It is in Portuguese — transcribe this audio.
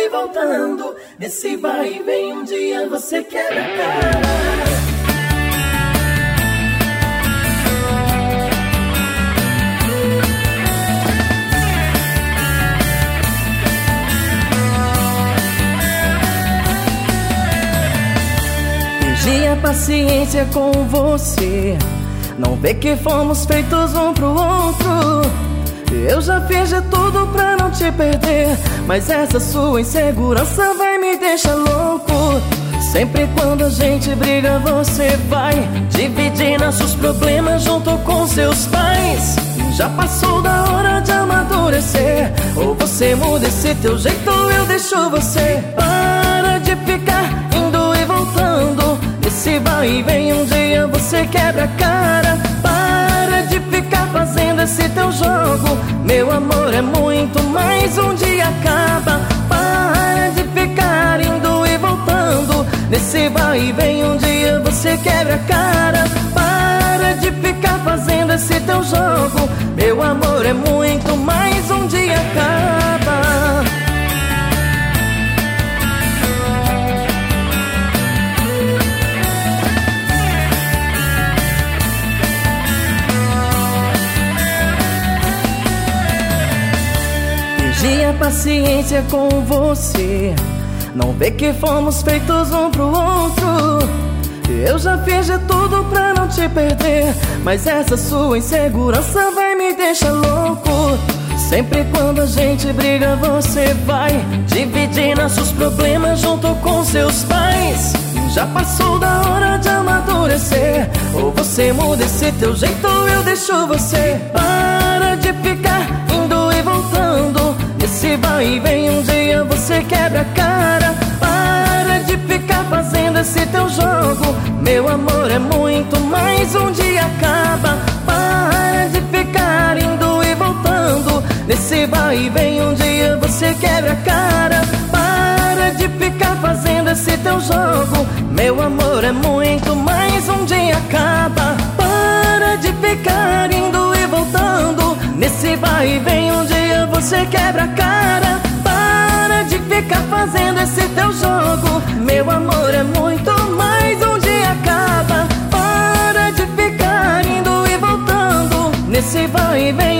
e voltando. Nesse vai e vem um dia você quebra a cara. Perdi a paciência com você, não vê que fomos feitos um pro outro. Eu já fiz de tudo pra não te perder, mas essa sua insegurança vai me deixar louco. Sempre quando a gente briga você vai dividir nossos problemas junto com seus pais. Já passou da hora de amadurecer, ou você muda esse teu jeito ou eu deixo você. Para de ficar indo e voltando, esse vai e vem um dia você quebra a cara. Para de ficar fazendo esse teu jogo, meu amor é muito mais, um dia acaba. Para de ficar indo e voltando, nesse vai e vem um dia você quebra a cara. Para de ficar fazendo esse teu jogo, meu amor é muito mais, um dia acaba. Perdi a paciência com você, não vê que fomos feitos um pro outro. Eu já fiz de tudo pra não te perder, mas essa sua insegurança vai me deixar louco. Sempre quando a gente briga você vai dividir nossos problemas junto com seus pais. Já passou da hora de amadurecer, ou você muda esse teu jeito ou eu deixo você. Para de ficar indo e voltando, esse vai e vem um dia você quebra a cara. Para de ficar fazendo esse teu jogo, meu amor é muito mais, um dia acaba. Para de ficar indo e voltando, nesse vai e vem um dia você quebra a cara. Para de ficar fazendo esse teu jogo, meu amor é muito mais, um dia acaba. Para de ficar indo e voltando, nesse vai e vem um dia você quebra a cara. Para de ficar fazendo esse teu jogo, meu amor é muito mais, um dia acaba. Para de ficar indo e voltando, nesse vai e vem